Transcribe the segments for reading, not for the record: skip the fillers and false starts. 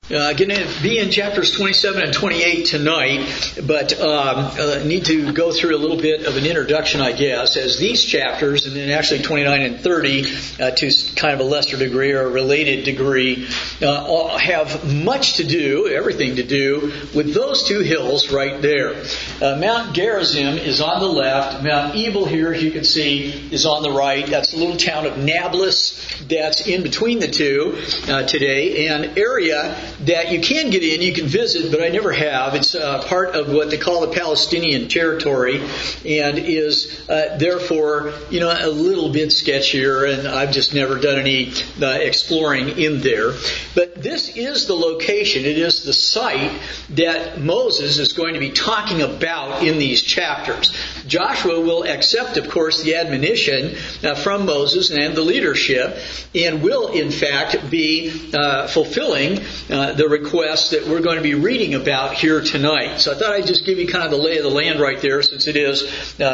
Going to be in chapters 27 and 28 tonight, but need to go through a little bit of an introduction, I guess, as these chapters, and then actually 29 and 30, to kind of a lesser degree or a related degree, have much to do, everything to do, with those two hills right there. Mount Gerizim is on the left. Mount Ebal here, as you can see, is on the right. That's the little town of Nablus that's in between the two today, an area that you can get in, you can visit, but I never have. It's part of what they call the Palestinian territory, and is therefore, a little bit sketchier, and I've just never done any exploring in there. But this is the location, it is the site that Moses is going to be talking about in these chapters. Joshua will accept, of course, the admonition from Moses and the leadership, and will, in fact, be fulfilling the request that we're going to be reading about here tonight. So I thought I'd just give you kind of the lay of the land right there, since it is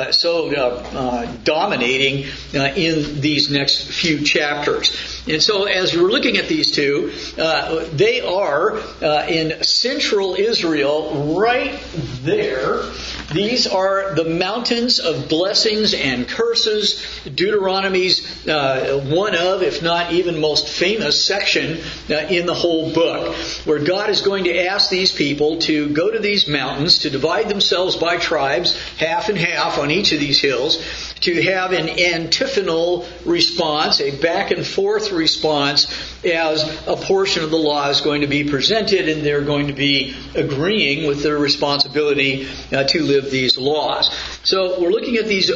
so dominating in these next few chapters. And so as we're looking at these two, they are in central Israel, right there. These are the mountains of blessings and curses. Deuteronomy's one of, if not even most famous section in the whole book, where God is going to ask these people to go to these mountains, to divide themselves by tribes, half and half on each of these hills, to have an antiphonal response, a back and forth response, as a portion of the law is going to be presented, and they're going to be agreeing with their responsibility to live these laws. So we're looking at these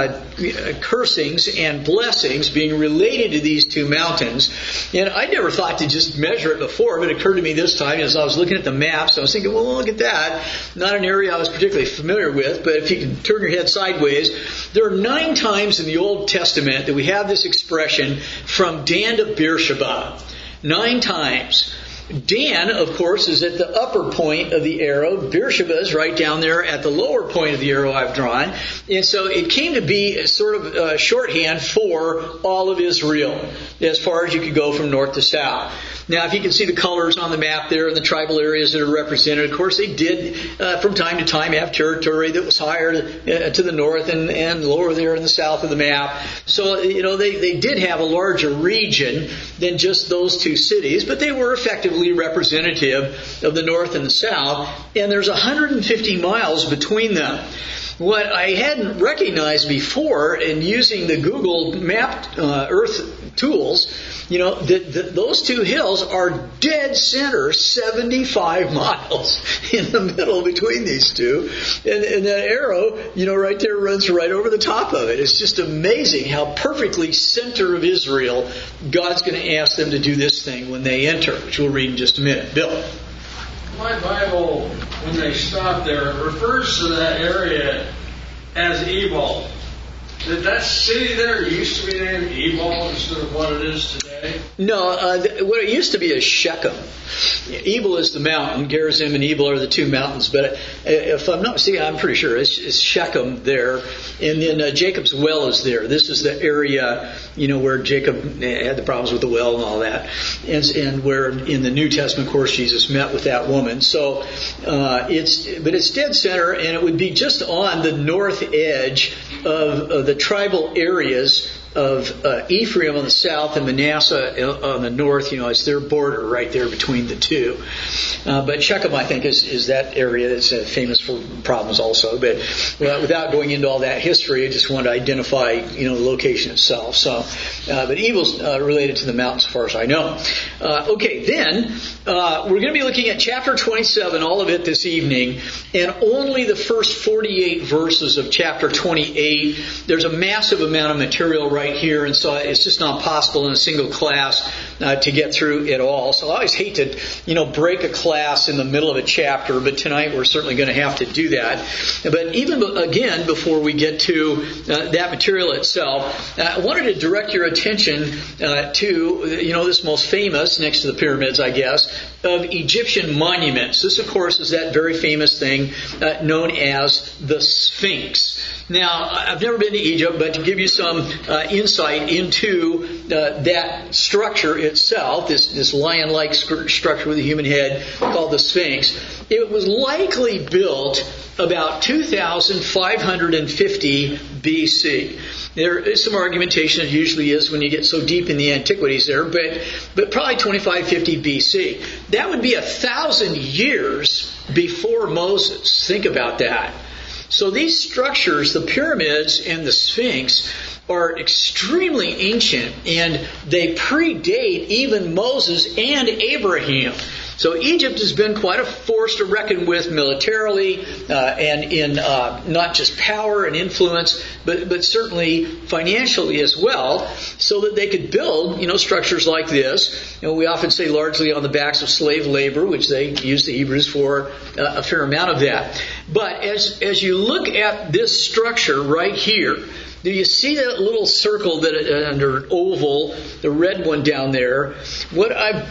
cursings and blessings being related to these two mountains. And I never thought to just measure it before, but it occurred to me this time as I was looking at the maps. I was thinking, well, look at that. Not an area I was particularly familiar with, but if you can turn your head sideways, there are 9 times in the Old Testament that we have this expression, from Dan to Beersheba. 9 times. Dan, of course, is at the upper point of the arrow. Beersheba is right down there at the lower point of the arrow I've drawn. And so it came to be a sort of shorthand for all of Israel, as far as you could go from north to south. Now, if you can see the colors on the map there and the tribal areas that are represented, of course, they did from time to time have territory that was higher to the north and lower there in the south of the map. So, they did have a larger region than just those two cities, but they were effectively representative of the north and the south, and there's 150 miles between them. What I hadn't recognized before in using the Google Map Earth tools, those two hills are dead center, 75 miles in the middle between these two. And that arrow, right there runs right over the top of it. It's just amazing how perfectly center of Israel God's going to ask them to do this thing when they enter, which we'll read in just a minute. Bill? My Bible, when they stop there, refers to that area as Ebal. Did that city there used to be named Ebal instead of what it is today? No, what it used to be is Shechem. Ebal is the mountain. Gerizim and Ebal are the two mountains. But if I'm not mistaken, I'm pretty sure it's Shechem there. And then Jacob's well is there. This is the area, where Jacob had the problems with the well and all that. And where in the New Testament, of course, Jesus met with that woman. So it's dead center, and it would be just on the north edge of the tribal areas of Ephraim on the south and Manasseh on the north. It's their border right there between the two. But Shechem, I think, is that area that's famous for problems also. But without going into all that history, I just want to identify, the location itself. So, but Ebal's related to the mountains, as far as I know. Okay, then we're going to be looking at chapter 27, all of it this evening, and only the first 48 verses of chapter 28. There's a massive amount of material right here, and so it's just not possible in a single class to get through it all. So I always hate to, break a class in the middle of a chapter, but tonight we're certainly going to have to do that. But even again, before we get to that material itself, I wanted to direct your attention to, this most famous, next to the pyramids, I guess, of Egyptian monuments. This, of course, is that very famous thing known as the Sphinx. Now, I've never been to Egypt, but to give you some insight into that structure itself, this lion-like structure with a human head called the Sphinx, it was likely built about 2,550 BC. There is some argumentation, it usually is when you get so deep in the antiquities there, but probably 2550 BC. That would be 1,000 years before Moses. Think about that. So these structures, the pyramids and the Sphinx, are extremely ancient, and they predate even Moses and Abraham. So Egypt has been quite a force to reckon with militarily and in not just power and influence, but certainly financially as well, so that they could build, structures like this. We often say largely on the backs of slave labor, which they use the Hebrews for a fair amount of that. But as you look at this structure right here, do you see that little circle that under oval, the red one down there? What I've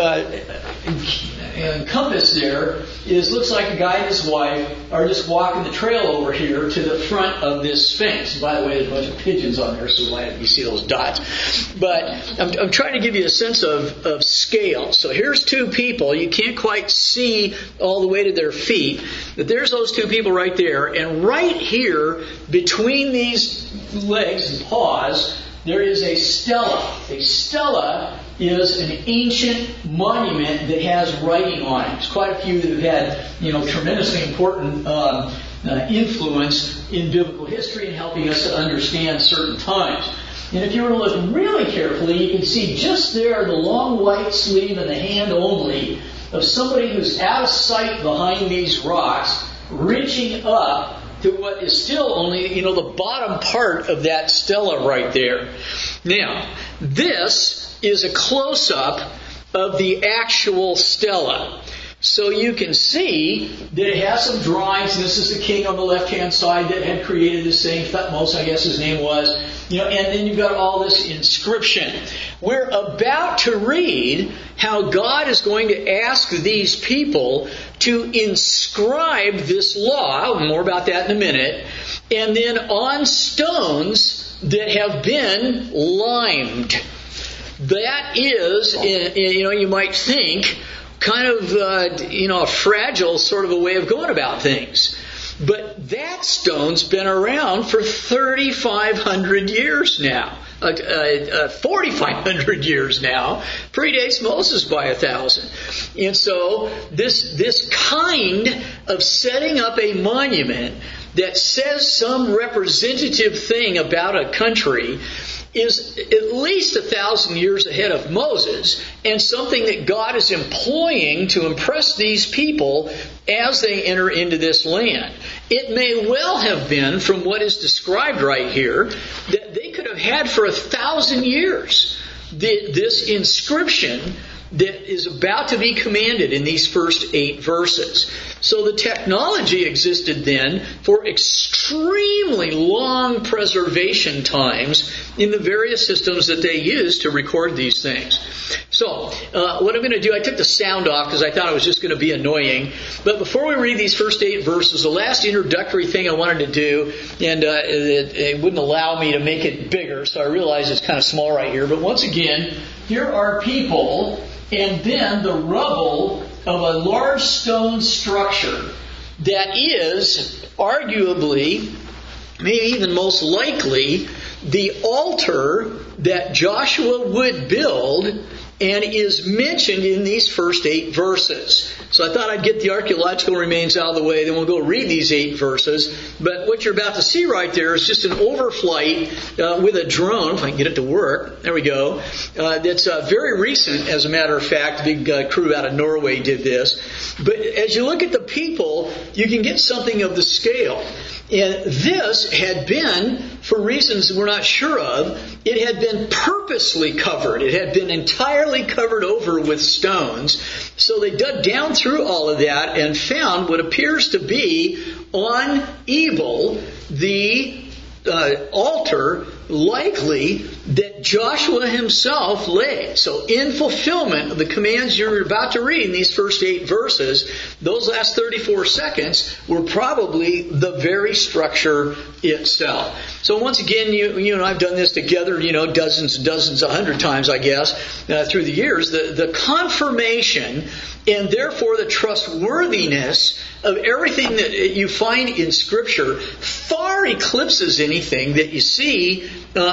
encompassed there looks like a guy and his wife are just walking the trail over here to the front of this Sphinx. By the way, there's a bunch of pigeons on there, so you see those dots. But I'm trying to give you a sense of scale. So here's two people. You can't quite see all the way to their feet, but there's those two people right there. And right here, between these legs and paws, there is a stela. A stela is an ancient monument that has writing on it. There's quite a few that have had, tremendously important influence in biblical history and helping us to understand certain times. And if you were to look really carefully, you can see just there the long white sleeve and the hand only of somebody who's out of sight behind these rocks, reaching up to what is still only, the bottom part of that stela right there. Now, this is a close-up of the actual stela. So you can see that it has some drawings. This is the king on the left-hand side that had created this thing. Thutmose, I guess his name was. And then you've got all this inscription. We're about to read how God is going to ask these people to inscribe this law. More about that in a minute. And then on stones that have been limed. That is, you might think, kind of, a fragile sort of a way of going about things. But that stone's been around for 3,500 years now. 4,500 years now. Predates Moses by 1,000. And so this kind of setting up a monument that says some representative thing about a country is at least 1,000 years ahead of Moses, and something that God is employing to impress these people as they enter into this land. It may well have been, from what is described right here, that they could have had for 1,000 years this inscription that is about to be commanded in these first 8 verses. So the technology existed then for extremely long preservation times in the various systems that they used to record these things. So what I'm going to do, I took the sound off because I thought it was just going to be annoying. But before we read these first 8 verses, the last introductory thing I wanted to do, and it wouldn't allow me to make it bigger, so I realize it's kind of small right here. But once again, here are people, and then the rubble of a large stone structure that is arguably, maybe even most likely, the altar that Joshua would build and is mentioned in these first 8 verses. So I thought I'd get the archaeological remains out of the way, then we'll go read these 8 verses. But what you're about to see right there is just an overflight with a drone, if I can get it to work. There we go. That's very recent, as a matter of fact. A big crew out of Norway did this. But as you look at the people, you can get something of the scale. And this had been, for reasons we're not sure of, it had been purposely covered. It had been entirely covered over with stones. So they dug down through all of that and found what appears to be on Ebal, the altar likely that Joshua himself laid. So in fulfillment of the commands you're about to read in these first 8 verses, those last 34 seconds were probably the very structure itself. So once again, you and I have done this together, dozens and dozens, 100 times, I guess, through the years. The confirmation and therefore the trustworthiness of everything that you find in Scripture far eclipses anything that you see,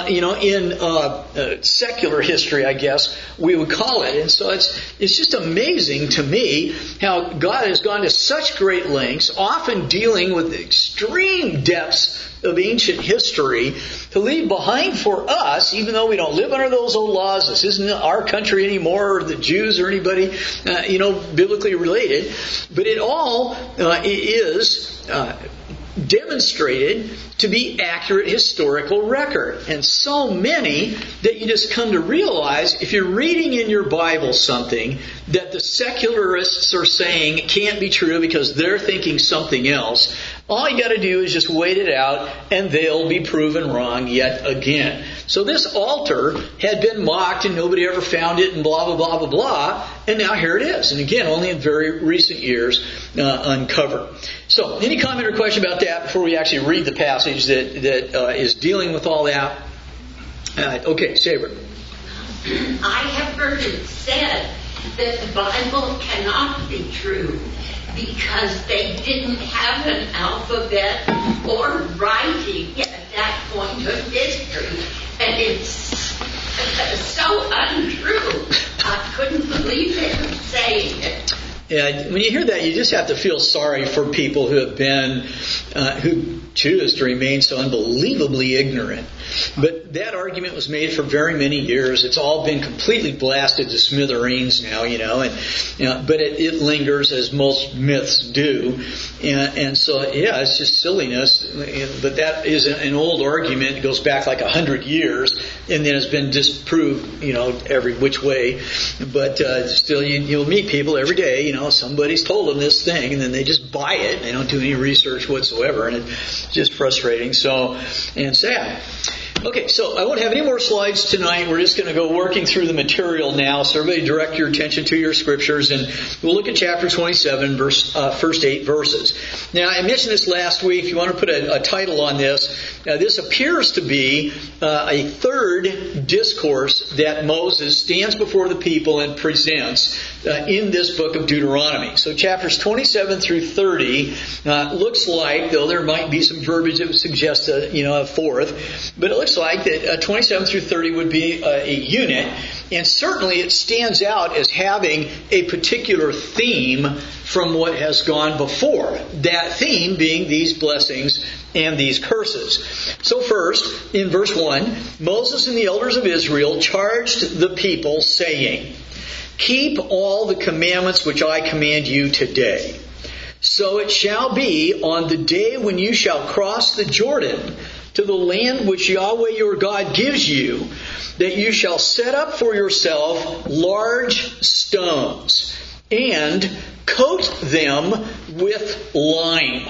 in secular history, I guess we would call it. And so it's just amazing to me how God has gone to such great lengths, often dealing with extreme depths of ancient history, to leave behind for us, even though we don't live under those old laws. This isn't our country anymore, or the Jews or anybody, biblically related. But it all is demonstrated to be accurate historical record. And so many that you just come to realize, if you're reading in your Bible something that the secularists are saying can't be true because they're thinking something else, all you got to do is just wait it out and they'll be proven wrong yet again. So this altar had been mocked and nobody ever found it and blah, blah, blah, blah, blah. And now here it is. And again, only in very recent years uncovered. So any comment or question about that before we actually read the passage that is dealing with all that? Okay, Saber. I have heard it said that the Bible cannot be true because they didn't have an alphabet or writing at that point of history. And it's so untrue. I couldn't believe they were saying it. Yeah, when you hear that, you just have to feel sorry for people who have been, who choose to remain so unbelievably ignorant. But that argument was made for very many years. It's all been completely blasted to smithereens now, but it lingers, as most myths do. And so, it's just silliness. But that is an old argument. It goes back like 100 years and then has been disproved, every which way. But still, you'll meet people every day, somebody's told them this thing and then they just buy it. And they don't do any research whatsoever. And it's just frustrating. And sad. Okay, so I won't have any more slides tonight. We're just going to go working through the material now. So everybody direct your attention to your scriptures, and we'll look at chapter 27, first 8 verses. Now, I mentioned this last week. If you want to put a title on this, this appears to be a third discourse that Moses stands before the people and presents in this book of Deuteronomy. So chapters 27 through 30 looks like, though there might be some verbiage that would suggest a fourth, but it looks like that 27 through 30 would be a unit, and certainly it stands out as having a particular theme from what has gone before. That theme being these blessings and these curses. So first, in verse 1, Moses and the elders of Israel charged the people, saying, "Keep all the commandments which I command you today. So it shall be on the day when you shall cross the Jordan to the land which Yahweh your God gives you, that you shall set up for yourself large stones and coat them with lime."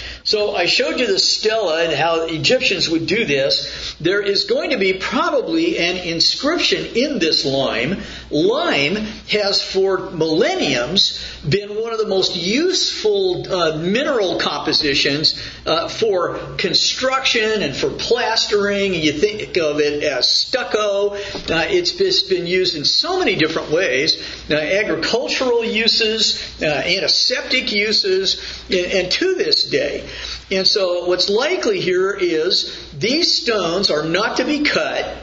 So I showed you the stela and how Egyptians would do this. There is going to be probably an inscription in this lime. Lime has for millenniums been one of the most useful mineral compositions for construction and for plastering. You think of it as stucco. It's been used in so many different ways. Agricultural uses, antiseptic uses, and to this day. And so what's likely here is these stones are not to be cut.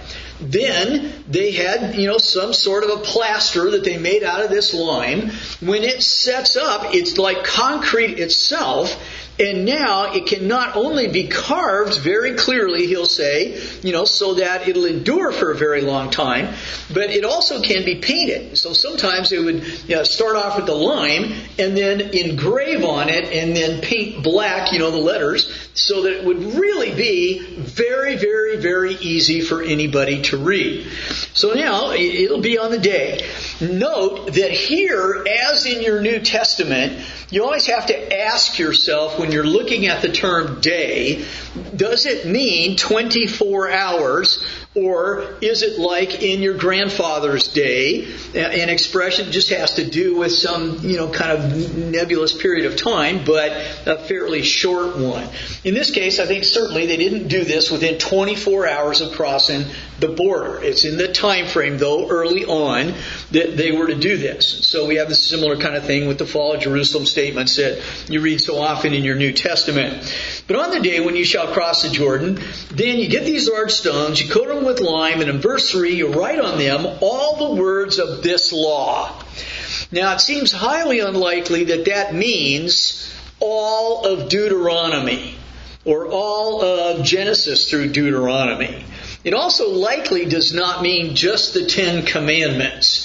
Then they had, some sort of a plaster that they made out of this lime. When it sets up, it's like concrete itself. And now it can not only be carved very clearly, he'll say, so that it'll endure for a very long time, but it also can be painted. So sometimes they would start off with the lime and then engrave on it and then paint black, the letters, so that it would really be very, very, very easy for anybody to read. So now it'll be on the day. Note that here, as in your New Testament, you always have to ask yourself when you're looking at the term day, does it mean 24 hours? Or is it like in your grandfather's day, an expression just has to do with some, kind of nebulous period of time, but a fairly short one? In this case, I think certainly they didn't do this within 24 hours of crossing the border. It's in the time frame, though, early on, that they were to do this. So we have a similar kind of thing with the fall of Jerusalem statements that you read so often in your New Testament. But on the day when you shall cross the Jordan, then you get these large stones, you coat them with lime, and in verse 3 you write on them all the words of this law. Now it seems highly unlikely that means all of Deuteronomy or all of Genesis through Deuteronomy. It also likely does not mean just the 10 Commandments.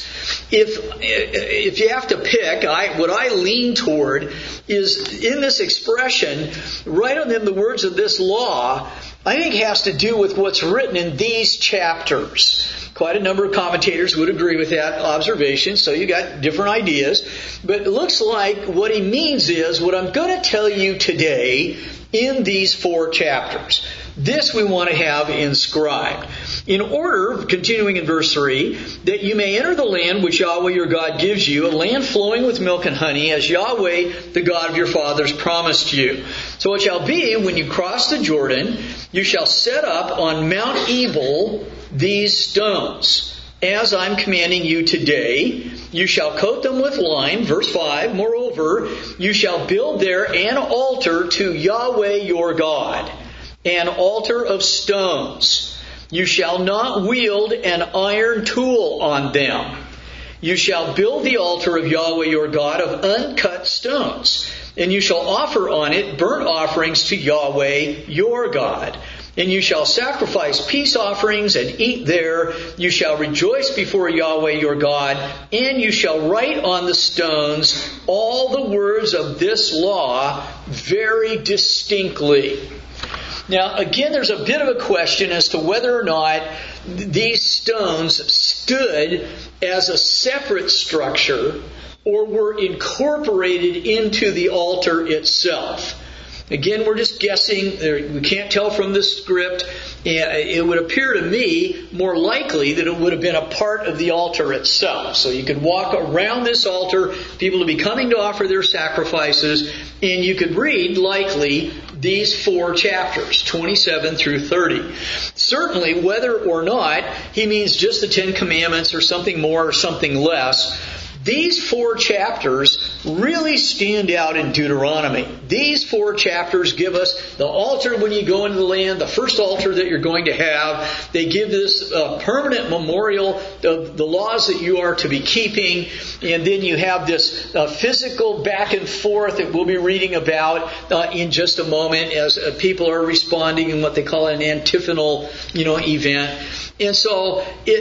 If you have to pick, what I lean toward is in this expression, write on them the words of this law, I think has to do with what's written in these chapters. Quite a number of commentators would agree with that observation, so you got different ideas. But it looks like what he means is what I'm going to tell you today in these 4 chapters. This we want to have inscribed. In order, continuing in verse 3, that you may enter the land which Yahweh your God gives you, a land flowing with milk and honey, as Yahweh, the God of your fathers, promised you. So it shall be, when you cross the Jordan, you shall set up on Mount Ebal these stones, as I'm commanding you today. You shall coat them with lime. Verse 5, moreover, you shall build there an altar to Yahweh your God, an altar of stones. You shall not wield an iron tool on them. You shall build the altar of Yahweh your God of uncut stones, and you shall offer on it burnt offerings to Yahweh your God. And you shall sacrifice peace offerings and eat there. You shall rejoice before Yahweh your God, and you shall write on the stones all the words of this law very distinctly. Now, again, there's a bit of a question as to whether or not these stones stood as a separate structure or were incorporated into the altar itself. Again, we're just guessing. We can't tell from the script. It would appear to me more likely that it would have been a part of the altar itself. So you could walk around this altar, people would be coming to offer their sacrifices, and you could read, likely, these 4 chapters, 27 through 30. Certainly, whether or not he means just the 10 Commandments or something more or something less, these 4 chapters really stand out in Deuteronomy. These 4 chapters give us the altar when you go into the land, the first altar that you're going to have. They give this permanent memorial of the laws that you are to be keeping. And then you have this physical back and forth that we'll be reading about in just a moment as people are responding in what they call an antiphonal, event. And so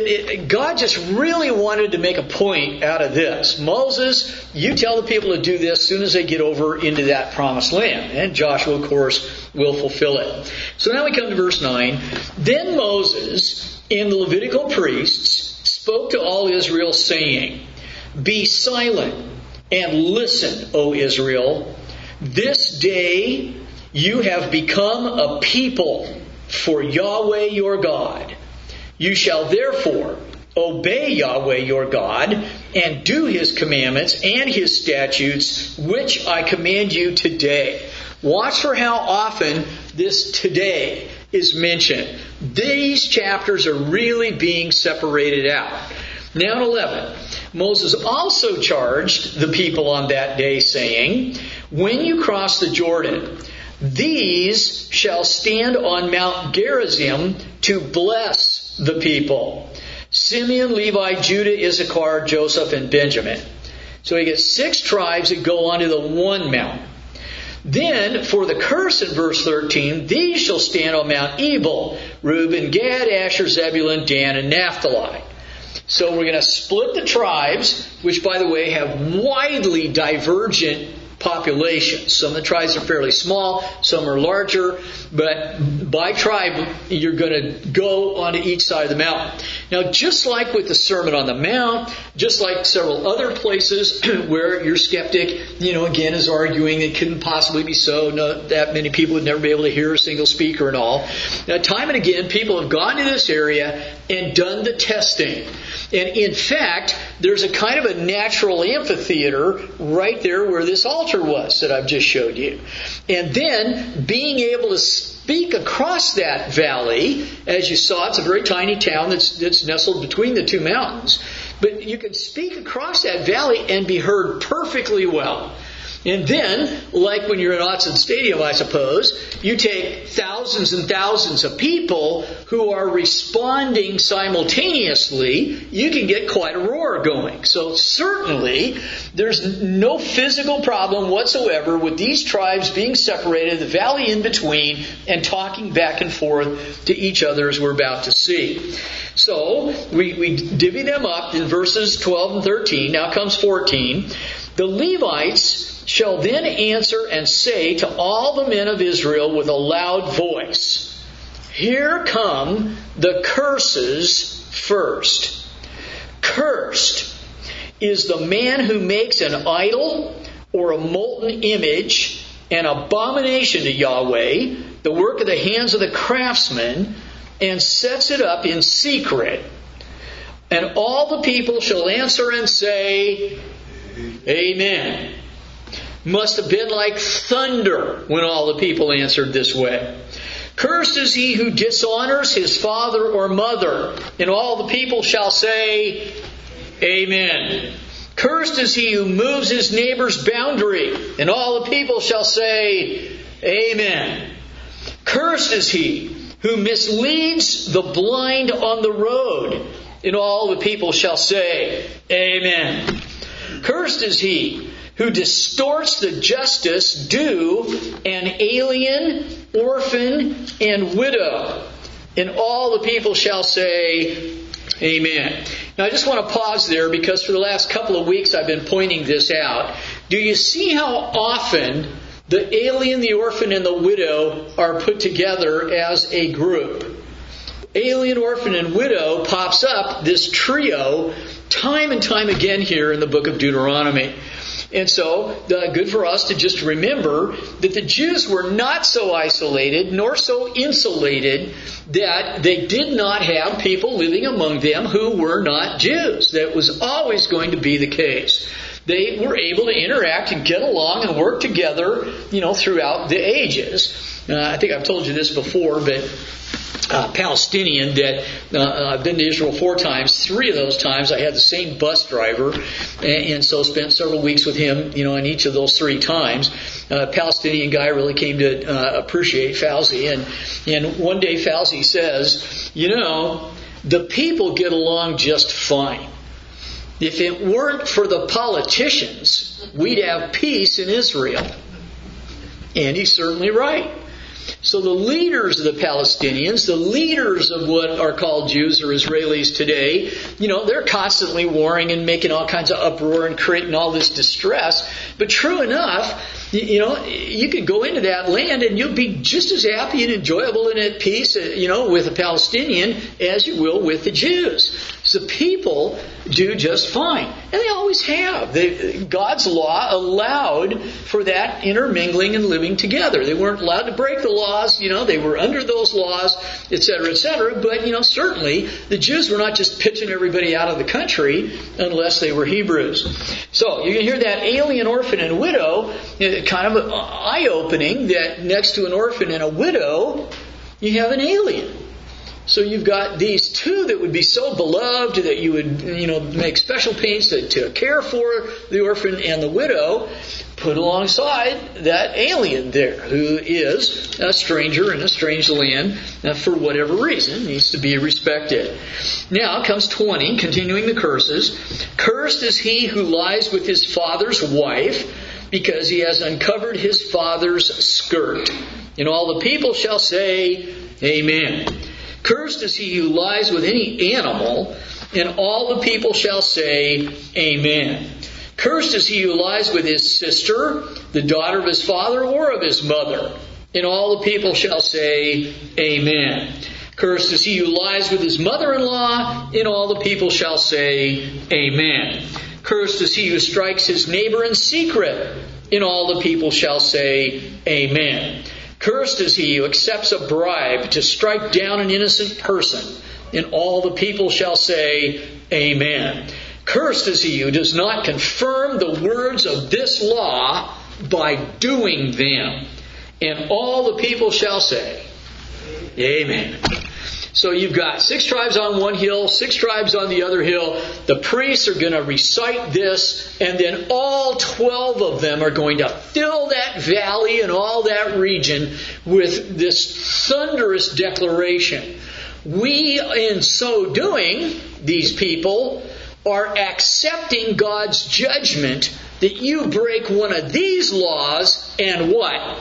God just really wanted to make a point out of this. Moses, you tell the people to do this as soon as they get over into that promised land. And Joshua, of course, will fulfill it. So now we come to verse 9. Then Moses and the Levitical priests spoke to all Israel, saying, Be silent and listen, O Israel. This day you have become a people for Yahweh your God. You shall therefore obey Yahweh your God and do His commandments and His statutes, which I command you today. Watch for how often this today is mentioned. These chapters are really being separated out. Now in 11, Moses also charged the people on that day, saying, When you cross the Jordan, these shall stand on Mount Gerizim to bless the people. Simeon, Levi, Judah, Issachar, Joseph, and Benjamin. So you get 6 tribes that go onto the one mountain. Then, for the curse in verse 13, these shall stand on Mount Ebal, Reuben, Gad, Asher, Zebulun, Dan, and Naphtali. So we're going to split the tribes, which, by the way, have widely divergent populations. Some of the tribes are fairly small, some are larger, but by tribe, you're going to go onto each side of the mountain. Now, just like with the Sermon on the Mount, just like several other places where your skeptic, again is arguing it couldn't possibly be so, no, that many people would never be able to hear a single speaker and all. Now, time and again, people have gone to this area and done the testing. And in fact, there's a kind of a natural amphitheater right there where this altar was that I've just showed you. And then being able to speak across that valley, as you saw, it's a very tiny town that's nestled between the two mountains. But you can speak across that valley and be heard perfectly well. And then, like when you're in Autzen Stadium, I suppose, you take thousands and thousands of people who are responding simultaneously, you can get quite a roar going. So certainly, there's no physical problem whatsoever with these tribes being separated, the valley in between, and talking back and forth to each other as we're about to see. So, we divvy them up in verses 12 and 13. Now comes 14. The Levites shall then answer and say to all the men of Israel with a loud voice, here come the curses first. Cursed is the man who makes an idol or a molten image, an abomination to Yahweh, the work of the hands of the craftsman, and sets it up in secret. And all the people shall answer and say, Amen. Must have been like thunder when all the people answered this way. Cursed is he who dishonors his father or mother, and all the people shall say, Amen. Cursed is he who moves his neighbor's boundary, and all the people shall say, Amen. Cursed is he who misleads the blind on the road, and all the people shall say, Amen. Cursed is he who distorts the justice due an alien, orphan, and widow. And all the people shall say, Amen. Now I just want to pause there because for the last couple of weeks I've been pointing this out. Do you see how often the alien, the orphan, and the widow are put together as a group? Alien, orphan, and widow pops up, this trio, time and time again here in the book of Deuteronomy. And so, good for us to just remember that the Jews were not so isolated nor so insulated that they did not have people living among them who were not Jews. That was always going to be the case. They were able to interact and get along and work together, throughout the ages. I think I've told you this before, but Palestinian that I've been to Israel 4 times. 3 of those times I had the same bus driver, and so spent several weeks with him, in each of those 3 times. Palestinian guy really came to appreciate Fauzi, and one day Fauzi says, the people get along just fine. If it weren't for the politicians, we'd have peace in Israel. And he's certainly right. So the leaders of the Palestinians, the leaders of what are called Jews or Israelis today, they're constantly warring and making all kinds of uproar and creating all this distress. But true enough, you could go into that land and you'll be just as happy and enjoyable and at peace, with a Palestinian as you will with the Jews. So people do just fine. And they always have. God's law allowed for that intermingling and living together. They weren't allowed to break the laws. They were under those laws, etc., etc. But, certainly the Jews were not just pitching everybody out of the country unless they were Hebrews. So you can hear that alien, orphan, and widow, kind of eye-opening that next to an orphan and a widow, you have an alien. So you've got these 2 that would be so beloved that you would, make special pains to care for the orphan and the widow, put alongside that alien there who is a stranger in a strange land for whatever reason, needs to be respected. Now comes 20, continuing the curses. Cursed is he who lies with his father's wife, because he has uncovered his father's skirt. And all the people shall say, Amen. Cursed is he who lies with any animal, and all the people shall say, Amen. Cursed is he who lies with his sister, the daughter of his father, or of his mother. And all the people shall say, Amen. Cursed is he who lies with his mother-in-law, and all the people shall say, Amen. Cursed is he who strikes his neighbor in secret, and all the people shall say, Amen. Cursed is he who accepts a bribe to strike down an innocent person, and all the people shall say, Amen. Cursed is he who does not confirm the words of this law by doing them, and all the people shall say, Amen. So you've got 6 tribes on one hill, 6 tribes on the other hill. The priests are going to recite this, and then all 12 of them are going to fill that valley and all that region with this thunderous declaration. We, in so doing, these people, are accepting God's judgment that you break one of these laws, and what?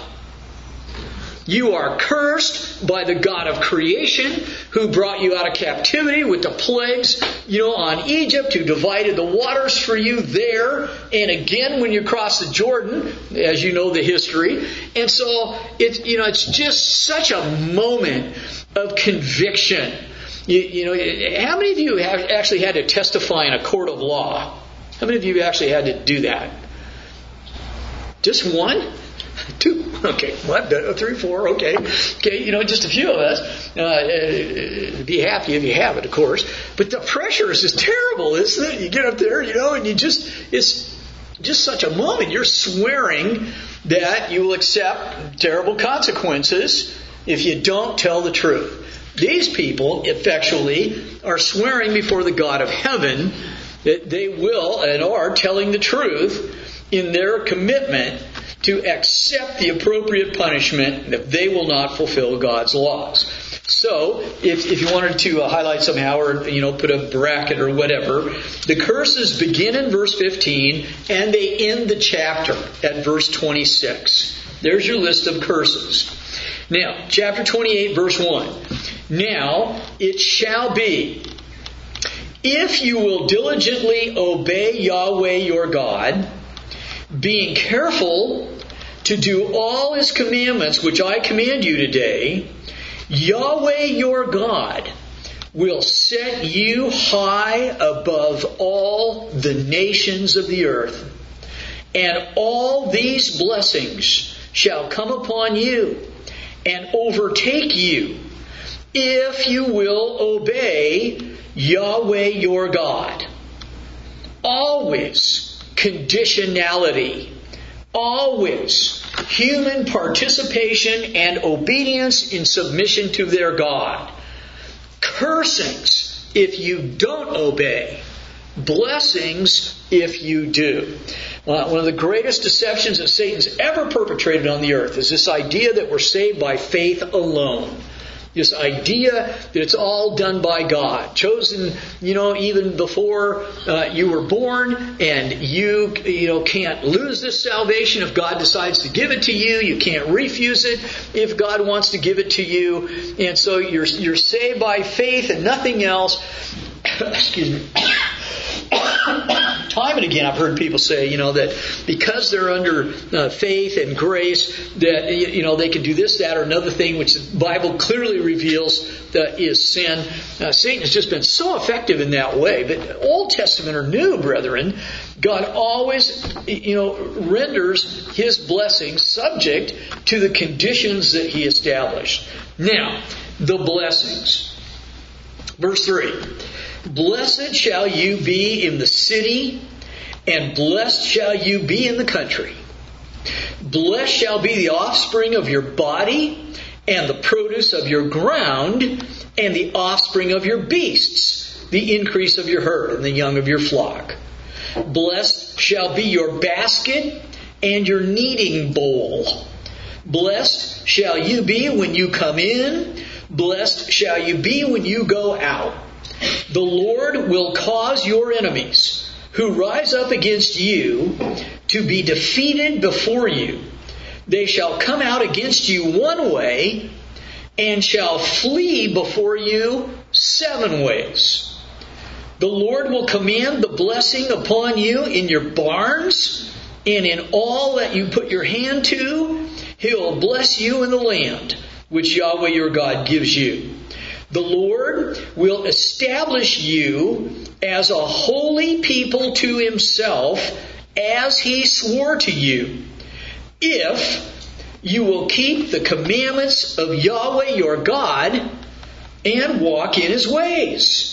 You are cursed by the God of creation who brought you out of captivity with the plagues, on Egypt, who divided the waters for you there. And again, when you cross the Jordan, as you know the history. And so it's just such a moment of conviction. How many of you have actually had to testify in a court of law? How many of you actually had to do that? Just one? 2? Okay. 1, 3, 4. Okay. Just a few of us. Be happy if you have it, of course. But the pressure is just terrible, isn't it? You get up there, and it's just such a moment. You're swearing that you will accept terrible consequences if you don't tell the truth. These people effectually are swearing before the God of heaven that they will and are telling the truth in their commitment to accept the appropriate punishment if they will not fulfill God's laws. So, if you wanted to highlight somehow or put a bracket or whatever, the curses begin in verse 15 and they end the chapter at verse 26. There's your list of curses. Now, chapter 28, verse 1. Now it shall be, if you will diligently obey Yahweh your God, being careful to do all His commandments which I command you today, Yahweh your God will set you high above all the nations of the earth, and all these blessings shall come upon you and overtake you if you will obey Yahweh your God. Always conditionality. Always human participation and obedience in submission to their God. Cursings if you don't obey. Blessings if you do. One of the greatest deceptions that Satan's ever perpetrated on the earth is this idea that we're saved by faith alone. This idea that it's all done by God, chosen, even before you were born, and you can't lose this salvation if God decides to give it to you. You can't refuse it if God wants to give it to you, and so you're saved by faith and nothing else. Excuse me. Time and again, I've heard people say, that because they're under faith and grace, that they can do this, that, or another thing, which the Bible clearly reveals is sin. Satan has just been so effective in that way. But Old Testament or New, brethren, God always, renders His blessing subject to the conditions that He established. Now, the blessings. Verse 3. Blessed shall you be in the city, and blessed shall you be in the country. Blessed shall be the offspring of your body, and the produce of your ground, and the offspring of your beasts, the increase of your herd, and the young of your flock. Blessed shall be your basket and your kneading bowl. Blessed shall you be when you come in. Blessed shall you be when you go out. The Lord will cause your enemies who rise up against you to be defeated before you. They shall come out against you one way and shall flee before you 7 ways. The Lord will command the blessing upon you in your barns and in all that you put your hand to. He'll bless you in the land which Yahweh your God gives you. The Lord will establish you as a holy people to Himself, as He swore to you, if you will keep the commandments of Yahweh your God and walk in His ways.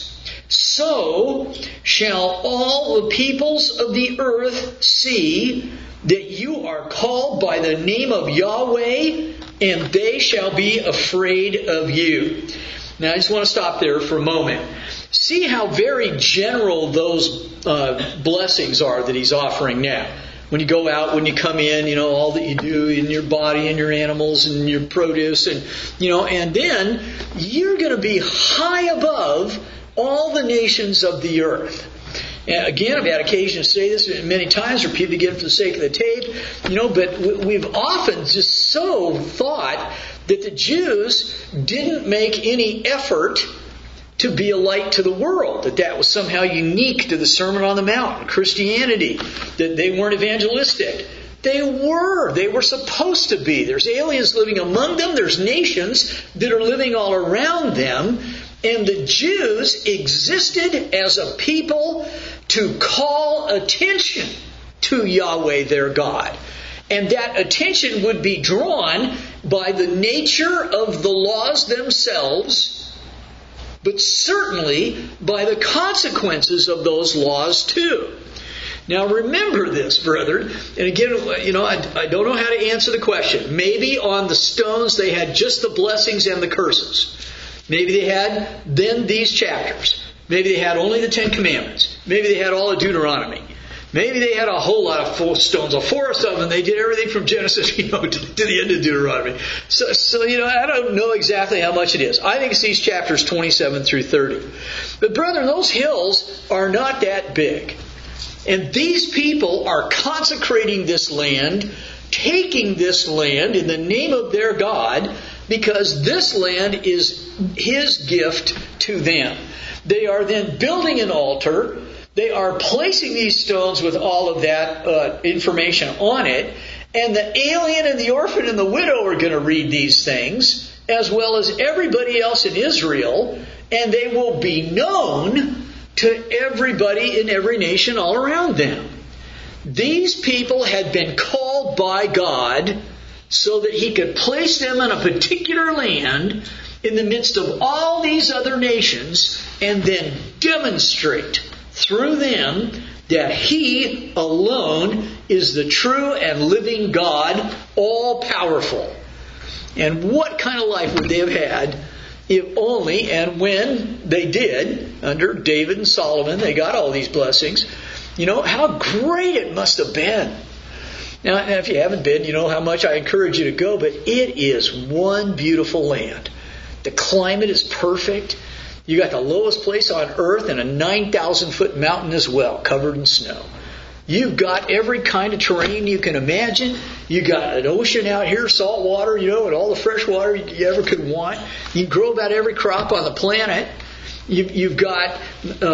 So shall all the peoples of the earth see that you are called by the name of Yahweh, and they shall be afraid of you. Now I just want to stop there for a moment. See how very general those blessings are that He's offering now. When you go out, when you come in, all that you do in your body and your animals and your produce, and then you're going to be high above all the nations of the earth. And again, I've had occasion to say this many times, repeat it again for the sake of the tape, but we've often just so thought that the Jews didn't make any effort to be a light to the world, that was somehow unique to the Sermon on the Mount, Christianity, that they weren't evangelistic. They were supposed to be. There's aliens living among them, there's nations that are living all around them, and the Jews existed as a people to call attention to Yahweh their God. And that attention would be drawn by the nature of the laws themselves, but certainly by the consequences of those laws too. Now remember this, brethren, and again, I don't know how to answer the question. Maybe on the stones they had just the blessings and the curses. Maybe they had then these chapters. Maybe they had only the Ten Commandments. Maybe they had all of Deuteronomy. Maybe they had a whole lot of stones, a forest of them. They did everything from Genesis, to the end of Deuteronomy. So I don't know exactly how much it is. I think it's these chapters 27 through 30. But brethren, those hills are not that big. And these people are consecrating this land, taking this land in the name of their God, because this land is His gift to them. They are then building an altar. They are placing these stones with all of that information on it. And the alien and the orphan and the widow are going to read these things, as well as everybody else in Israel. And they will be known to everybody in every nation all around them. These people had been called by God so that He could place them in a particular land in the midst of all these other nations, and then demonstrate through them that He alone is the true and living God, all powerful. And what kind of life would they have had if only, and when they did, under David and Solomon, they got all these blessings, how great it must have been. Now, if you haven't been, you know how much I encourage you to go, but it is one beautiful land. The climate is perfect. You got the lowest place on earth and a 9,000-foot mountain as well, covered in snow. You've got every kind of terrain you can imagine. You got an ocean out here, salt water, and all the fresh water you ever could want. You can grow about every crop on the planet. You've got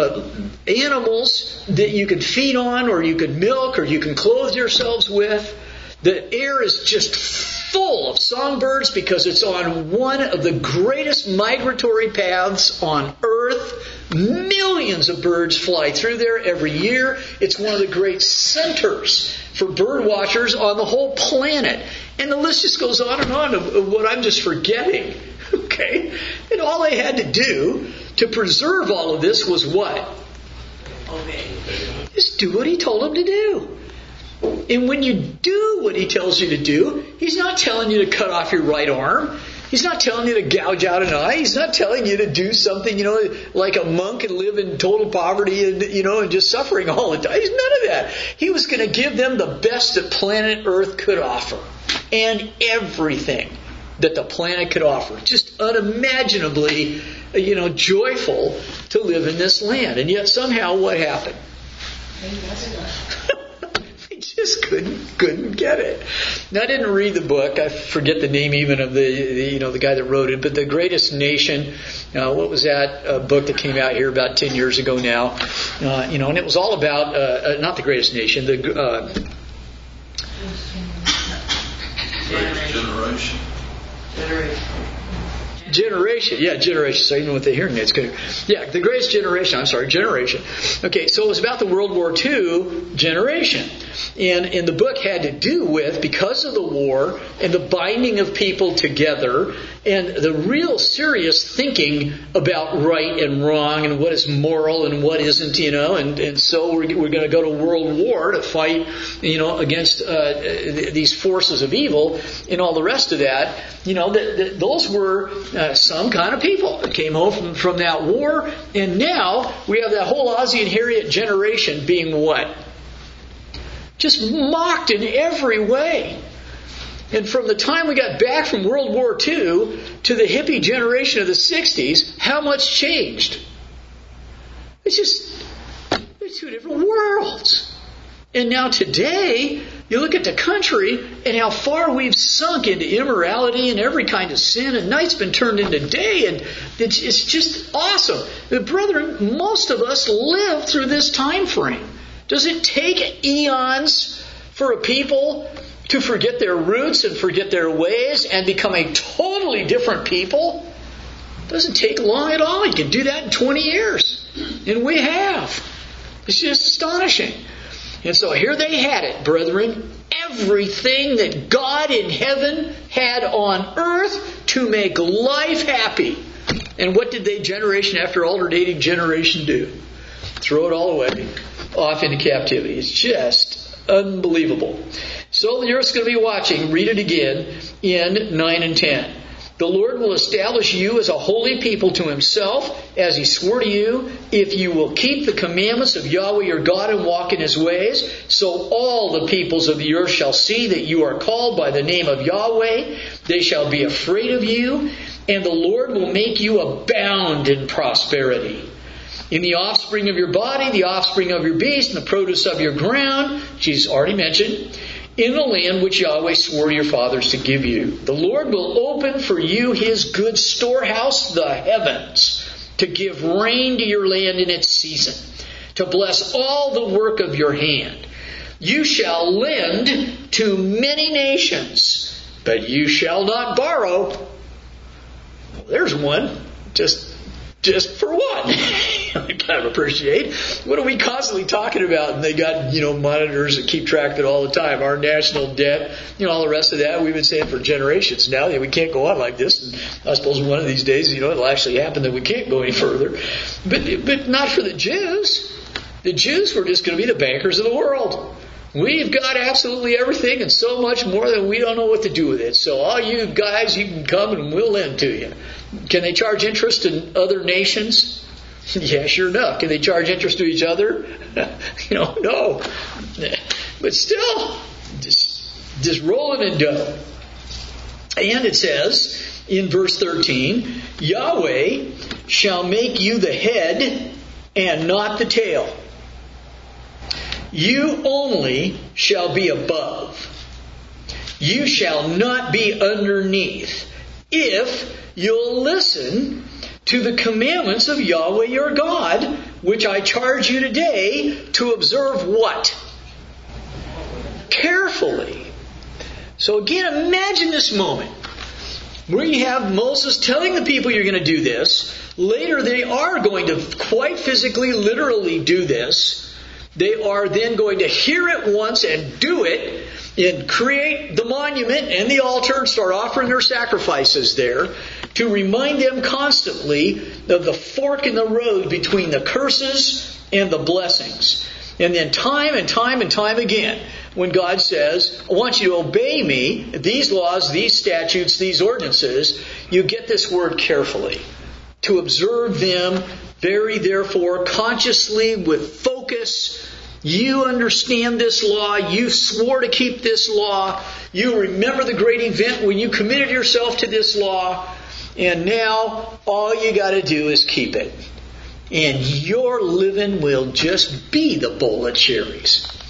animals that you can feed on, or you can milk, or you can clothe yourselves with. The air is just full of songbirds because it's on one of the greatest migratory paths on earth. Millions of birds fly through there every year. It's one of the great centers for bird watchers on the whole planet. And the list just goes on of what I'm just forgetting. Okay? And all they had to do to preserve all of this was what? Obey. Just do what He told them to do. And when you do what He tells you to do, He's not telling you to cut off your right arm. He's not telling you to gouge out an eye. He's not telling you to do something, like a monk and live in total poverty and, and just suffering all the time. He's none of that. He was going to give them the best that planet Earth could offer. And everything that the planet could offer. Just unimaginably, joyful to live in this land. And yet somehow what happened? just couldn't get it. Now, I didn't read the book. I forget the name even of the guy that wrote it. But The Greatest Nation, what was that book that came out here about 10 years ago now? And it was all about not The Greatest Nation. Generation. So even with the hearing aids, The Greatest Generation. Generation. Okay, so it was about the World War II generation. And the book had to do with, because of the war and the binding of people together and the real serious thinking about right and wrong and what is moral and what isn't, and so we're going to go to World War to fight, against these forces of evil and all the rest of that. Those were some kind of people that came home from that war, and now we have that whole Ozzie and Harriet generation being what? Just mocked in every way. And from the time we got back from World War II to the hippie generation of the 60s, how much changed? It's two different worlds. And now today, you look at the country and how far we've sunk into immorality and every kind of sin, and night's been turned into day, and it's just awesome. But brethren, most of us live through this time frame. Does it take eons for a people to forget their roots and forget their ways and become a totally different people? It doesn't take long at all. You can do that in 20 years. And we have. It's just astonishing. And so here they had it, brethren. Everything that God in heaven had on earth to make life happy. And what did they, generation after alternating generation, do? Throw it all away. Off into captivity. It's just unbelievable. So the earth's going to be watching. Read it again in 9 and 10. The Lord will establish you as a holy people to Himself, as He swore to you, if you will keep the commandments of Yahweh your God and walk in His ways. So all the peoples of the earth shall see that you are called by the name of Yahweh. They shall be afraid of you, and the Lord will make you abound in prosperity. In the offspring of your body, the offspring of your beast, and the produce of your ground, she's already mentioned, in the land which Yahweh swore to your fathers to give you. The Lord will open for you His good storehouse, the heavens, to give rain to your land in its season, to bless all the work of your hand. You shall lend to many nations, but you shall not borrow. Well, there's one. Just for what? I kind of appreciate. What are we constantly talking about? And they got, monitors that keep track of it all the time. Our national debt, all the rest of that. We've been saying for generations now that we can't go on like this. And I suppose one of these days, it'll actually happen that we can't go any further. But not for the Jews. The Jews were just going to be the bankers of the world. We've got absolutely everything and so much more that we don't know what to do with it. So all you guys, you can come and we'll lend to you. Can they charge interest in other nations? Yeah, sure enough. Can they charge interest to each other? No. But still, just rolling in dough. And it says in verse 13, Yahweh shall make you the head and not the tail. You only shall be above. You shall not be underneath, if you'll listen to the commandments of Yahweh your God, which I charge you today to observe what? Carefully. So again, imagine this moment where you have Moses telling the people you're going to do this. Later they are going to quite physically, literally do this. They are then going to hear it once and do it and create the monument and the altar and start offering their sacrifices there to remind them constantly of the fork in the road between the curses and the blessings. And then time and time and time again, when God says, I want you to obey me, these laws, these statutes, these ordinances, you get this word carefully. To observe them very, therefore, consciously, with focus. You understand this law. You swore to keep this law. You remember the great event when you committed yourself to this law. And now all you got to do is keep it. And your living will just be the bowl of cherries.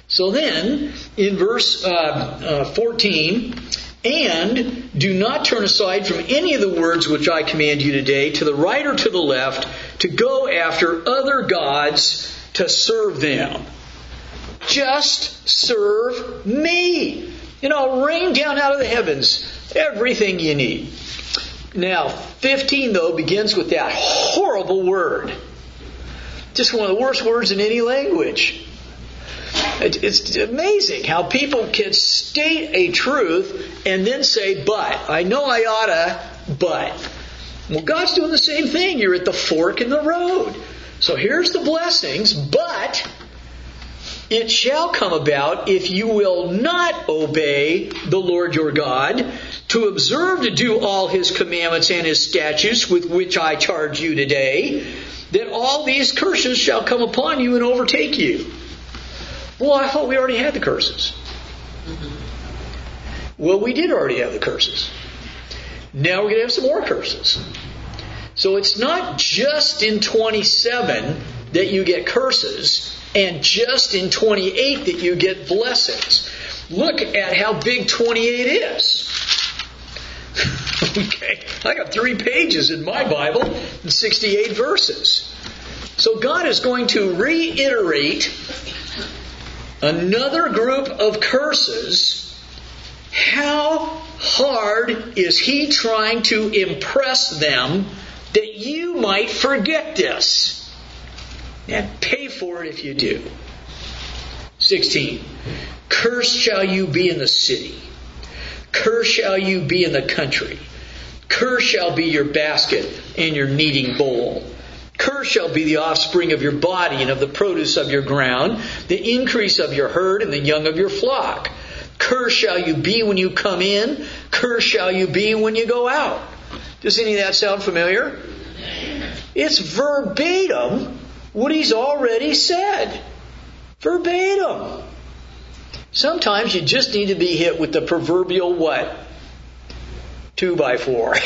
So then, in verse 14, and do not turn aside from any of the words which I command you today, to the right or to the left, to go after other gods to serve them. Just serve me. Rain down out of the heavens everything you need. Now, 15, though, begins with that horrible word. Just one of the worst words in any language. It's amazing how people can state a truth and then say, but. I know I oughta, but. Well, God's doing the same thing. You're at the fork in the road. So here's the blessings, but it shall come about, if you will not obey the Lord your God, to observe to do all His commandments and His statutes with which I charge you today, that all these curses shall come upon you and overtake you. Well, I thought we already had the curses. Well, we did already have the curses. Now we're going to have some more curses. So it's not just in 27 that you get curses, and just in 28 that you get blessings. Look at how big 28 is. Okay, I got 3 pages in my Bible and 68 verses. So God is going to reiterate another group of curses. How hard is He trying to impress them that you might forget this? And pay for it if you do. 16. Cursed shall you be in the city. Cursed shall you be in the country. Cursed shall be your basket and your kneading bowl. Cursed shall be the offspring of your body and of the produce of your ground, the increase of your herd and the young of your flock. Cursed shall you be when you come in. Cursed shall you be when you go out. Does any of that sound familiar? It's verbatim what He's already said. Verbatim. Sometimes you just need to be hit with the proverbial what? 2x4.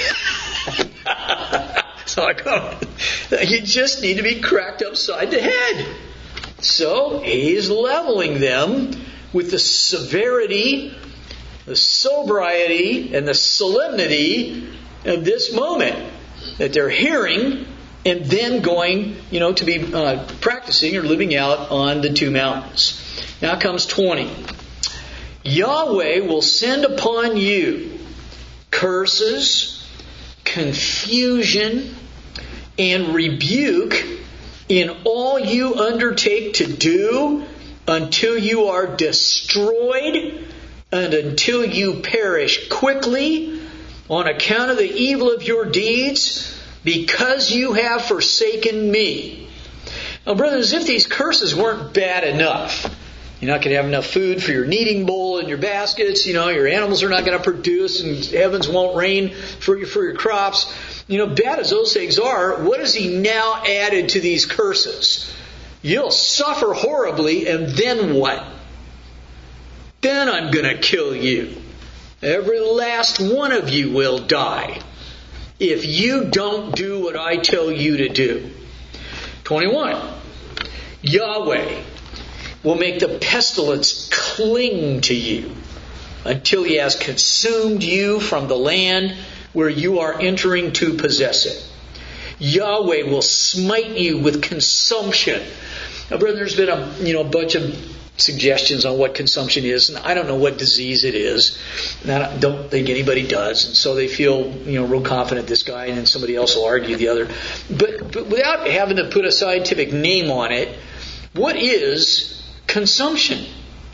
You just need to be cracked upside the head. So He's leveling them with the severity, the sobriety, and the solemnity of this moment that they're hearing and then going, to be practicing or living out on the 2 mountains. Now comes 20. Yahweh will send upon you curses, confusion, and rebuke in all you undertake to do until you are destroyed and until you perish quickly on account of the evil of your deeds, because you have forsaken me. Now, brothers, if these curses weren't bad enough, you're not going to have enough food for your kneading bowl and your baskets, your animals are not going to produce, and heavens won't rain for your crops. Bad as those things are, what has He now added to these curses? You'll suffer horribly, and then what? Then I'm going to kill you. Every last one of you will die if you don't do what I tell you to do. 21. Yahweh will make the pestilence cling to you until He has consumed you from the land where you are entering to possess it. Yahweh will smite you with consumption. Now, brother, there's been a bunch of suggestions on what consumption is, and I don't know what disease it is, and I don't think anybody does, and so they feel real confident this guy, and then somebody else will argue the other. But without having to put a scientific name on it, what is consumption?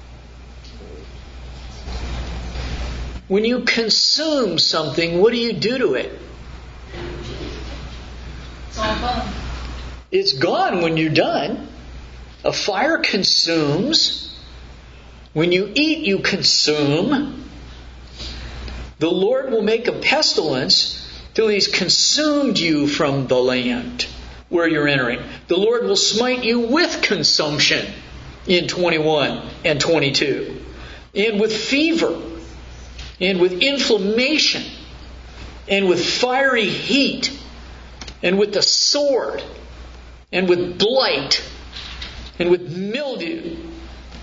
When you consume something, what do you do to it? It's all gone. It's gone when you're done. A fire consumes. When you eat, you consume. The Lord will make a pestilence till He's consumed you from the land where you're entering. The Lord will smite you with consumption in 21 and 22. And with fever. And with inflammation. And with fiery heat. And with the sword. And with blight. And with mildew,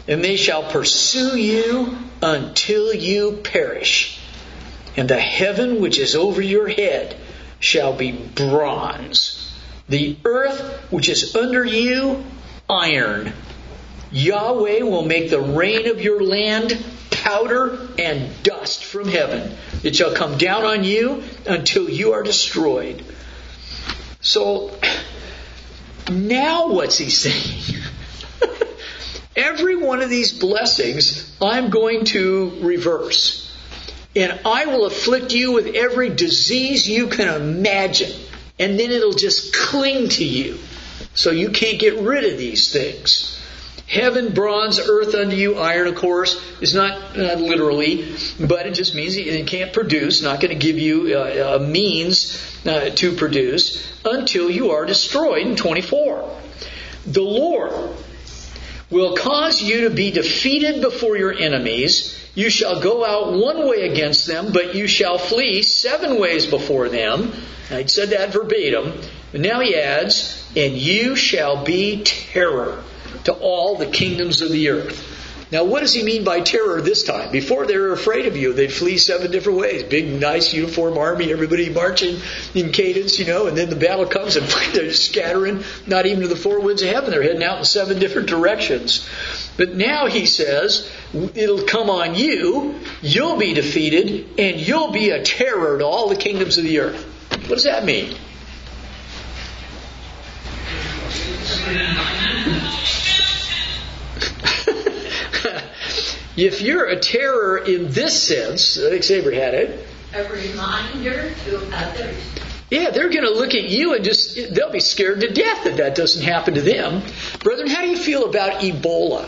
and they shall pursue you until you perish. And the heaven which is over your head shall be bronze. The earth which is under you, iron. Yahweh will make the rain of your land powder and dust from heaven. It shall come down on you until you are destroyed. So, now what's he saying? Every one of these blessings I'm going to reverse. And I will afflict you with every disease you can imagine. And then it'll just cling to you. So you can't get rid of these things. Heaven, bronze, earth unto you, iron, of course, is not literally, but it just means it can't produce, not going to give you a means to produce until you are destroyed in 24. The Lord will cause you to be defeated before your enemies. You shall go out one way against them, but you shall flee 7 ways before them. I said that verbatim. But now he adds, and you shall be terror to all the kingdoms of the earth. Now, what does he mean by terror this time? Before they were afraid of you, they'd flee 7 different ways. Big, nice, uniform army, everybody marching in cadence, and then the battle comes and they're scattering, not even to the 4 winds of heaven. They're heading out in 7 different directions. But now he says, it'll come on you, you'll be defeated, and you'll be a terror to all the kingdoms of the earth. What does that mean? If you're a terror in this sense, I think Sabre had it. A reminder to others. Yeah, they're going to look at you and they'll be scared to death that doesn't happen to them. Brethren, how do you feel about Ebola?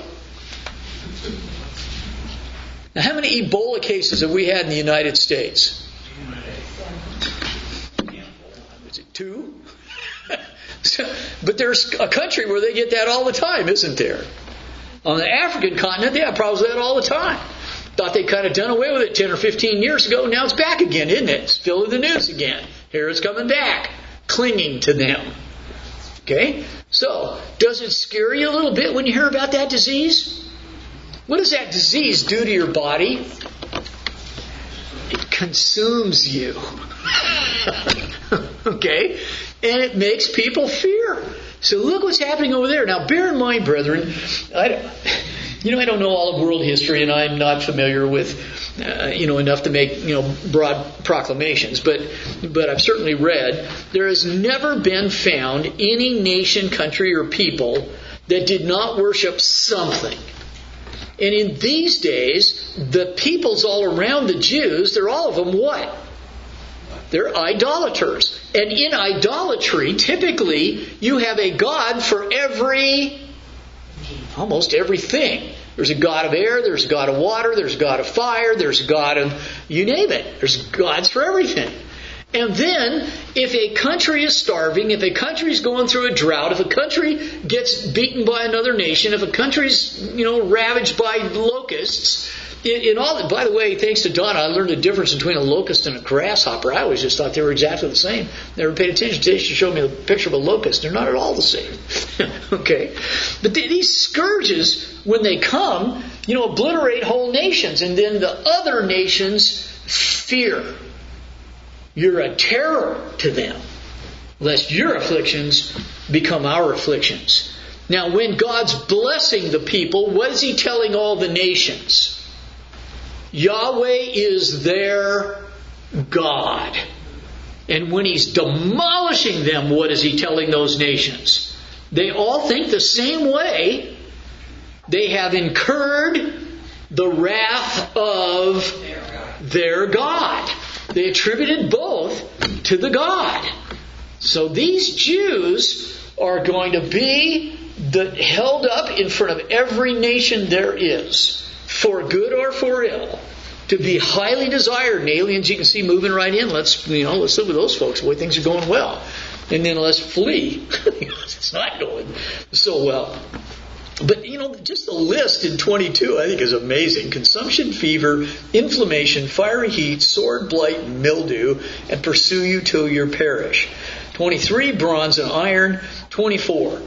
Now, how many Ebola cases have we had in the United States? Is it 2? But there's a country where they get that all the time, isn't there? On the African continent, they have problems with that all the time. Thought they kind of done away with it 10 or 15 years ago. Now it's back again, isn't it? It's still in the news again. Here it's coming back, clinging to them. Okay? So, does it scare you a little bit when you hear about that disease? What does that disease do to your body? It consumes you. Okay? And it makes people fear. So look what's happening over there. Now bear in mind, brethren, I don't know all of world history, and I'm not familiar with, enough to make, broad proclamations. But I've certainly read there has never been found any nation, country, or people that did not worship something. And in these days, the peoples all around the Jews, they're all of them what? They're idolaters. And in idolatry, typically, you have a god for almost everything. There's a god of air, there's a god of water, there's a god of fire, there's a god of, you name it. There's gods for everything. And then, if a country is starving, if a country is going through a drought, if a country gets beaten by another nation, if a country's, ravaged by locusts, by the way, thanks to Donna, I learned the difference between a locust and a grasshopper. I always just thought they were exactly the same. Never paid attention. Today she showed me a picture of a locust. They're not at all the same. Okay? But these scourges, when they come, obliterate whole nations. And then the other nations fear. You're a terror to them, lest your afflictions become our afflictions. Now, when God's blessing the people, what is He telling all the nations? Yahweh is their God. And when He's demolishing them, what is He telling those nations? They all think the same way. They have incurred the wrath of their God. They attributed both to the God. So these Jews are going to be held up in front of every nation there is, for good or for ill, to be highly desired. And aliens you can see moving right in. Let's live with those folks. Boy, things are going well. And then let's flee. It's not going so well. But, just the list in 22 I think is amazing. Consumption, fever, inflammation, fiery heat, sword, blight, mildew, and pursue you till you perish. 23, bronze and iron. 24,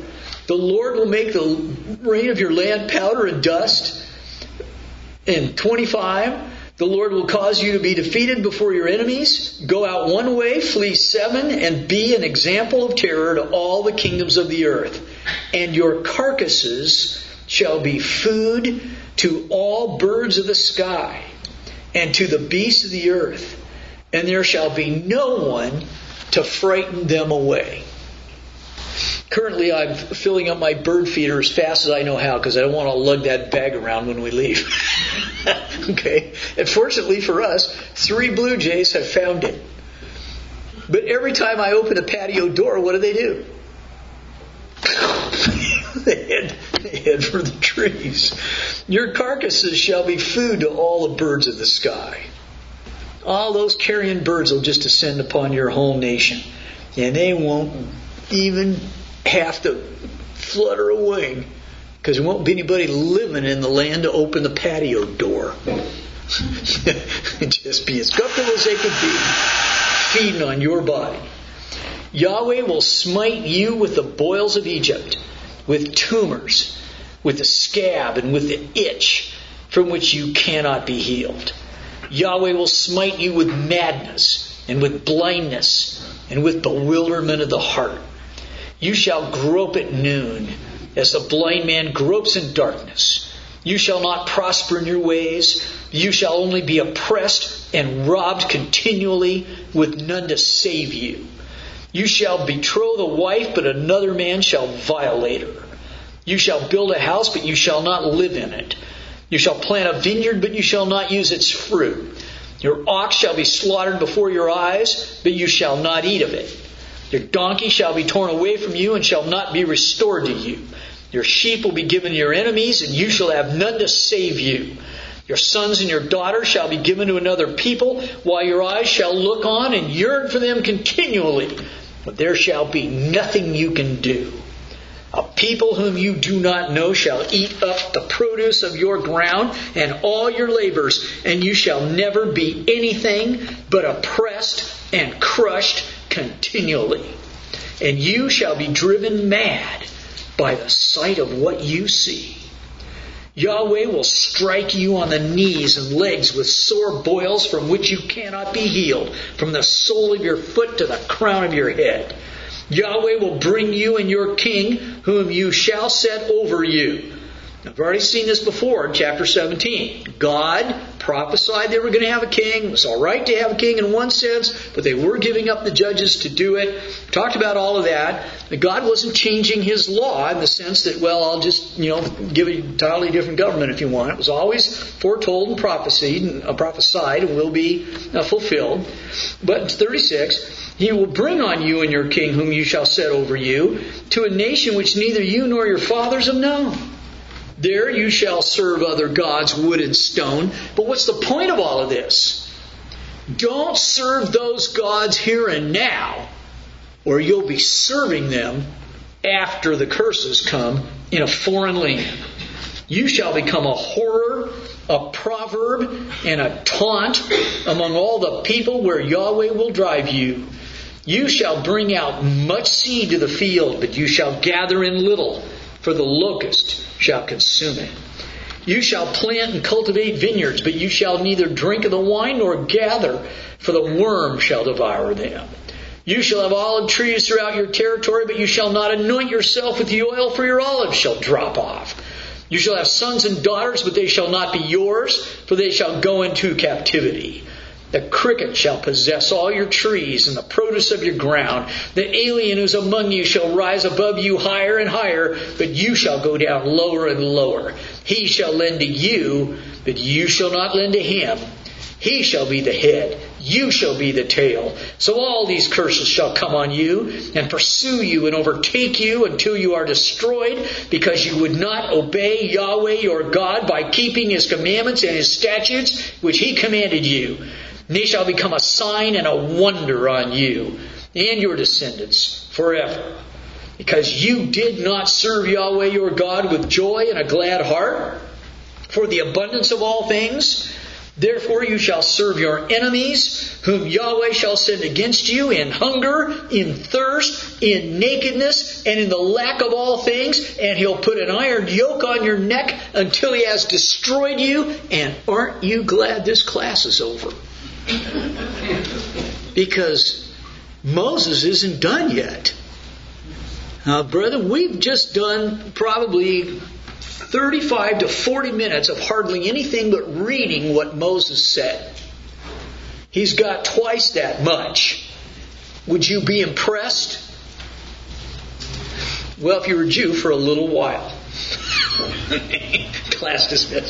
The Lord will make the rain of your land powder and dust. And 25, the Lord will cause you to be defeated before your enemies. Go out one way, flee 7, and be an example of terror to all the kingdoms of the earth. And your carcasses shall be food to all birds of the sky and to the beasts of the earth. And there shall be no one to frighten them away. Currently, I'm filling up my bird feeder as fast as I know how because I don't want to lug that bag around when we leave. Okay? And fortunately for us, 3 blue jays have found it. But every time I open a patio door, what do? They head for the trees. Your carcasses shall be food to all the birds of the sky. All those carrion birds will just descend upon your whole nation. And they won't even have to flutter a wing because there won't be anybody living in the land to open the patio door. Just be as comfortable as they could be, feeding on your body. Yahweh will smite you with the boils of Egypt, with tumors, with the scab, and with the itch from which you cannot be healed. Yahweh will smite you with madness, and with blindness, and with bewilderment of the heart. You shall grope at noon, as the blind man gropes in darkness. You shall not prosper in your ways. You shall only be oppressed and robbed continually, with none to save you. You shall betroth a wife, but another man shall violate her. You shall build a house, but you shall not live in it. You shall plant a vineyard, but you shall not use its fruit. Your ox shall be slaughtered before your eyes, but you shall not eat of it. Your donkey shall be torn away from you and shall not be restored to you. Your sheep will be given to your enemies, and you shall have none to save you. Your sons and your daughters shall be given to another people, while your eyes shall look on and yearn for them continually. But there shall be nothing you can do. A people whom you do not know shall eat up the produce of your ground and all your labors, and you shall never be anything but oppressed and crushed continually. And you shall be driven mad by the sight of what you see. Yahweh will strike you on the knees and legs with sore boils from which you cannot be healed, from the sole of your foot to the crown of your head. Yahweh will bring you and your king, whom you shall set over you. I've already seen this before in chapter 17. God prophesied they were going to have a king. It was all right to have a king in one sense, but they were giving up the judges to do it. Talked about all of that. God wasn't changing His law in the sense that, well, I'll just, give an entirely different government if you want. It was always foretold and prophesied and will be fulfilled. But in 36, He will bring on you and your king, whom you shall set over you, to a nation which neither you nor your fathers have known. There you shall serve other gods, wood and stone. But what's the point of all of this? Don't serve those gods here and now, or you'll be serving them after the curses come in a foreign land. You shall become a horror, a proverb, and a taunt among all the people where Yahweh will drive you. You shall bring out much seed to the field, but you shall gather in little, for the locust shall consume it. You shall plant and cultivate vineyards, but you shall neither drink of the wine nor gather, for the worm shall devour them. You shall have olive trees throughout your territory, but you shall not anoint yourself with the oil, for your olives shall drop off. You shall have sons and daughters, but they shall not be yours, for they shall go into captivity. The cricket shall possess all your trees and the produce of your ground. The alien who is among you shall rise above you higher and higher, but you shall go down lower and lower. He shall lend to you, but you shall not lend to him. He shall be the head, you shall be the tail. So all these curses shall come on you and pursue you and overtake you until you are destroyed, because you would not obey Yahweh your God by keeping His commandments and His statutes, which He commanded you. And they shall become a sign and a wonder on you and your descendants forever. Because you did not serve Yahweh your God with joy and a glad heart for the abundance of all things, Therefore you shall serve your enemies, whom Yahweh shall send against you in hunger, in thirst, in nakedness, and in the lack of all things. And He'll put an iron yoke on your neck until He has destroyed you. And aren't you glad this class is over? Because Moses isn't done yet. Now, brethren, we've just done probably 35 to 40 minutes of hardly anything but reading what Moses said. He's got twice that much. Would you be impressed? Well, if you were a Jew, for a little while. Class dismissed.